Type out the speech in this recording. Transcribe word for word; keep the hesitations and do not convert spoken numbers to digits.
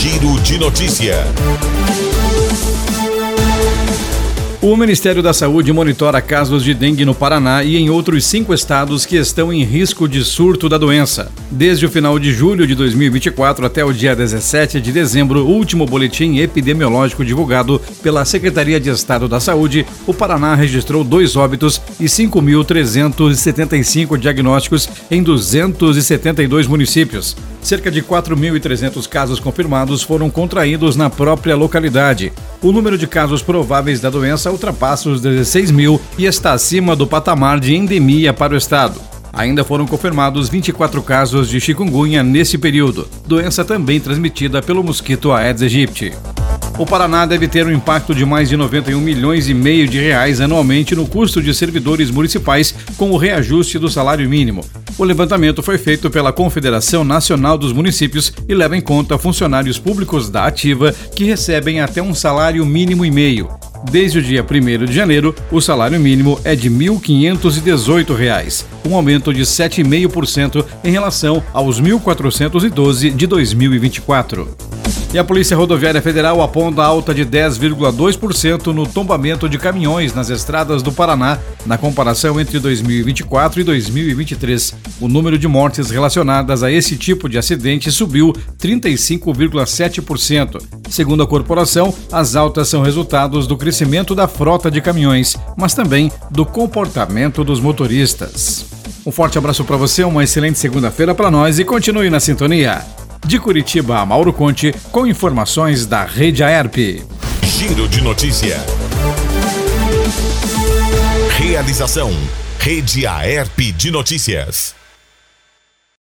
Giro de Notícia. O Ministério da Saúde monitora casos de dengue no Paraná e em outros cinco estados que estão em risco de surto da doença. Desde o final de julho de dois mil e vinte e quatro até o dia dezessete de dezembro, último boletim epidemiológico divulgado pela Secretaria de Estado da Saúde, o Paraná registrou dois óbitos e cinco mil trezentos e setenta e cinco diagnósticos em duzentos e setenta e dois municípios. Cerca de quatro mil e trezentos casos confirmados foram contraídos na própria localidade. O número de casos prováveis da doença ultrapassa os dezesseis mil e está acima do patamar de endemia para o estado. Ainda foram confirmados vinte e quatro casos de chikungunya nesse período, doença também transmitida pelo mosquito Aedes aegypti. O Paraná deve ter um impacto de mais de noventa e um milhões e meio de reais anualmente no custo de servidores municipais com o reajuste do salário mínimo. O levantamento foi feito pela Confederação Nacional dos Municípios e leva em conta funcionários públicos da Ativa que recebem até um salário mínimo e meio. Desde o dia primeiro de janeiro, o salário mínimo é de mil quinhentos e dezoito reais, um aumento de sete vírgula cinco por cento em relação aos mil quatrocentos e doze de dois mil e vinte e quatro. E a Polícia Rodoviária Federal aponta alta de dez vírgula dois por cento no tombamento de caminhões nas estradas do Paraná, na comparação entre dois mil e vinte e quatro e dois mil e vinte e três. O número de mortes relacionadas a esse tipo de acidente subiu trinta e cinco vírgula sete por cento. Segundo a corporação, as altas são resultados do crescimento da frota de caminhões, mas também do comportamento dos motoristas. Um forte abraço para você, uma excelente segunda-feira para nós e continue na sintonia. De Curitiba, Mauro Conte, com informações da Rede Aerp. Giro de Notícia. Realização: Rede Aerp de Notícias.